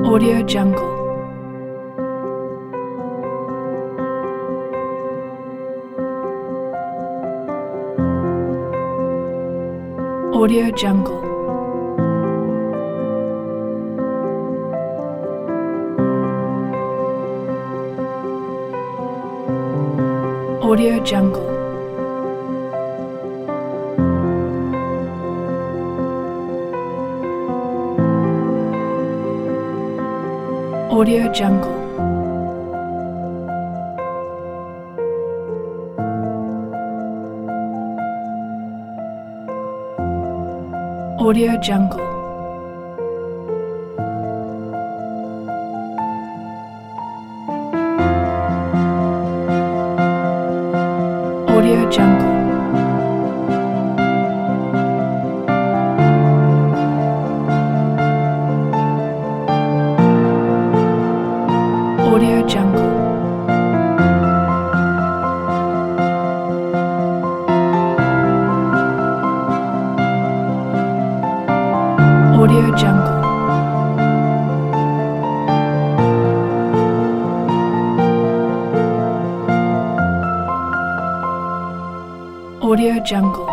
Audio Jungle. Audio Jungle. Audio Jungle. Audio Jungle. Audio Jungle. Audio Jungle. Audio Jungle. Audio Jungle. Audio Jungle.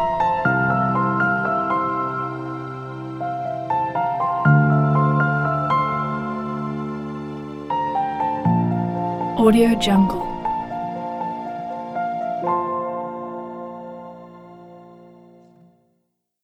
Audio Jungle.